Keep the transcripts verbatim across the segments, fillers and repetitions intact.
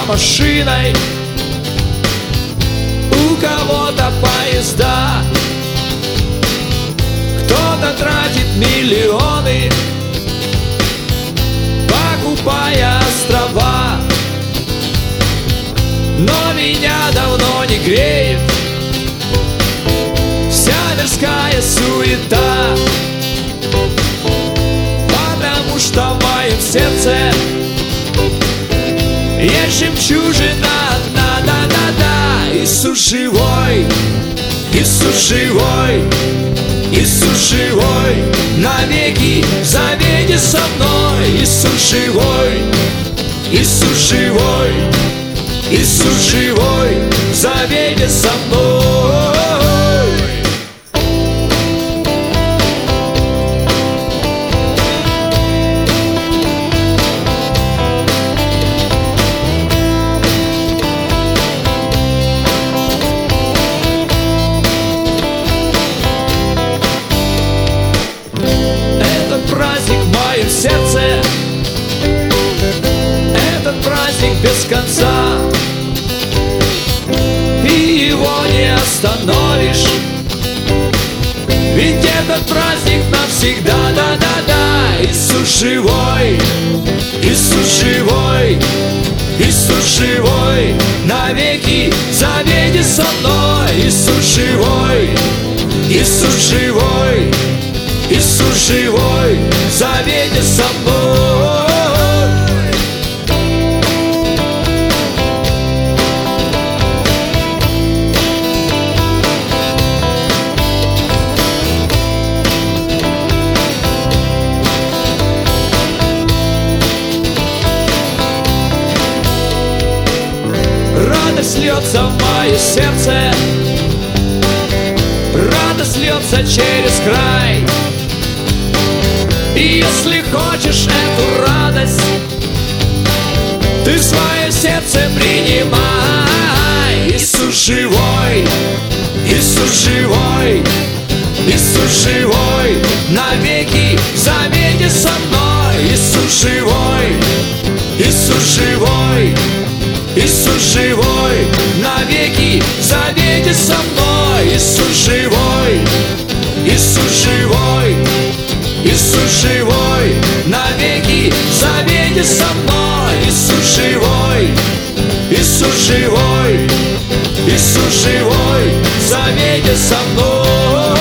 машиной, у кого-то поезда, кто-то тратит миллионы, покупая острова. Но меня давно не греет вся мирская суета, потому что в моем сердце есть жемчужина одна, да-да-да. Иисус живой, Иисус живой, Иисус живой, навеки в завете со мной. Иисус живой, Иисус живой, Иисус живой, в завете со мной. Этот праздник в моем сердце, этот праздник без конца, и его не остановишь, ведь этот праздник навсегда, да-да-да. Иисус живой, Иисус живой, Иисус живой, навеки в завете со мной. Иисус живой, Иисус живой, Иисус живой, в завете со мной. Радость льется в мое сердце, радость льется через край. И если хочешь эту радость, ты в свое сердце принимай. Иисус живой, Иисус живой, Иисус живой, навеки в завете со мной. Иисус живой, Иисус живой, Иисус живой, навеки в завете со мной. Иисус живой, Иисус живой, Иисус живой, навеки в завете со мной. Иисус живой, Иисус живой, Иисус живой, в завете со мной.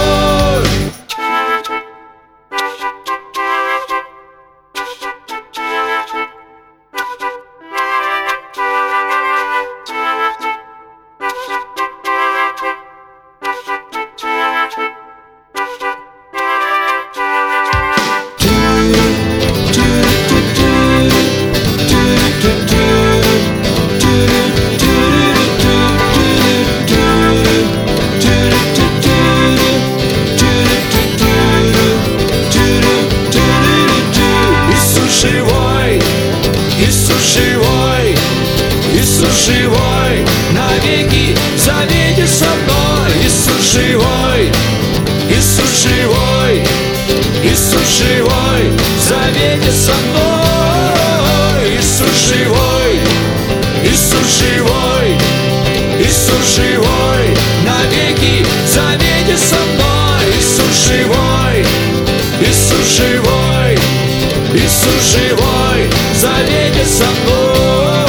Иисус живой, Иисус живой, навеки в завете со мной. Иисус живой, Иисус живой, Иисус живой, в завете со мной. Иисус живой, Иисус живой, Иисус живой, навеки в завете со мной. Иисус живой, Иисус живой, Иисус живой, в завете со мной.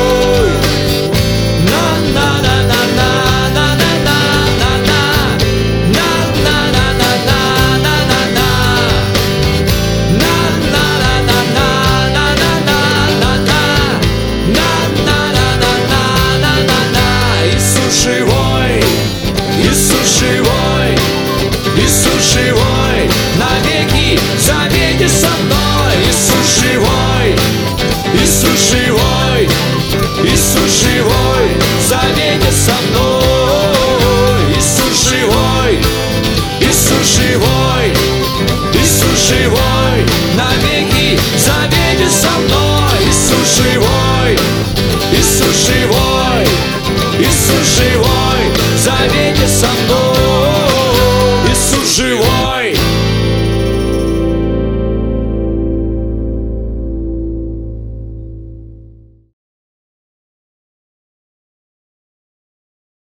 Иисус живой, Иисус живой, Иисус живой, навеки в завете со мной. Иисус живой, Иисус живой, Иисус живой, в завете со мной. Иисус живой, Иисус живой, Иисус живой, навеки в завете со мной. Иисус живой, Иисус живой, Иисус живой, в завете со мной. Иисус живой.